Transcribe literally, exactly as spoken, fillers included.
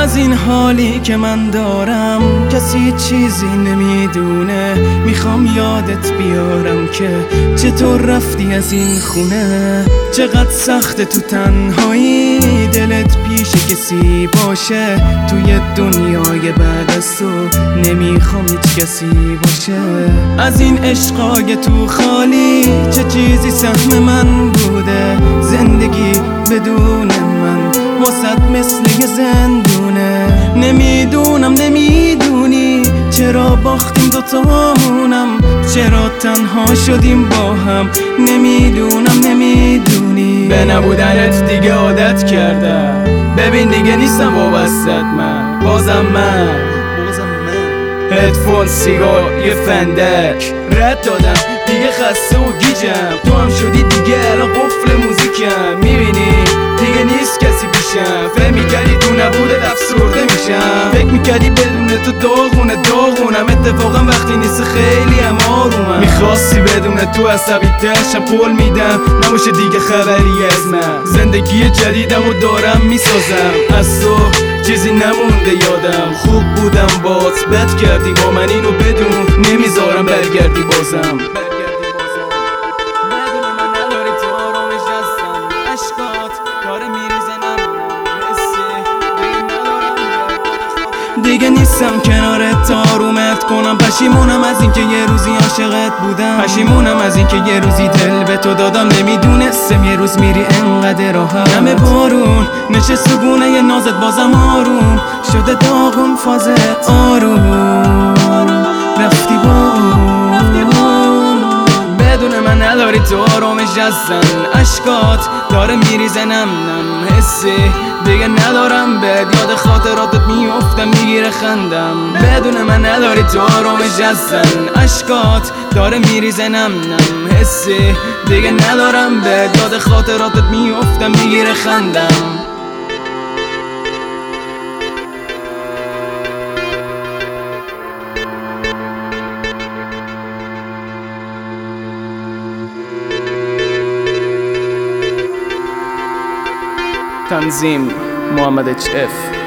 از این حالی که من دارم کسی چیزی نمیدونه. میخوام یادت بیارم که چطور رفتی از این خونه. چقدر سخته تو تنهایی دلت پیش کسی باشه. توی دنیای بعد از تو نمیخوام هیچ کسی باشه. از این عشقای تو خالی چه چیزی سهم من بوده. زندگی بدون من واسط مثل یه زندونه. نمیدونم نمیدونی چرا باختیم دوتامونم، چرا تنها شدیم با هم. نمیدونم نمیدونی به نبودنت دیگه عادت کردم. ببین دیگه نیستم وابستت من. بازم من هدفون سیگار یه فندک رد دادم دیگه خسته و گیجم. تو هم شدی دیگه الان قفل موزیکم. میبینی دیگه نیست کسی پیشم. فکر میکردی تو نبودت افسرده میشم. فکر میکردی بدون تو داغونه داغونم. اتفاقا وقتی نیست خیلی هم آرومم. میخواستی بدون تو عصبی ترشم. قول میدم نباشه دیگه خبری از من. زندگی جدیدم و دارم میسازم. از تو چیزی نمونده یادم. خوب بودم بات بد کردی با من اینو بدون. نمیذارم برگردی بازم. دیگه نیستم کنارت آرومت کنم. پشیمونم از اینکه یه روزی عاشقت بودم. پشیمونم از اینکه یه روزی دل به تو دادم. نمیدونستم یه روز میری انقدر راحت. همه بارون نشست و گونه ی نازت بازم آروم شده داغون فازت آروم رفتی با بدون من نداری تو آرامش هستن. اشکات داره میریزه نم نم. حسی دیگه ندارم بد یاد خاطراتت میافتم میگیره خندم. بدون من نداری تو آرامش هستن. اشکات داره میریزه نم نم. حسی دیگه ندارم بد یاد خاطراتت میافتم میگیره خندم. تنظیم محمد اچ اف.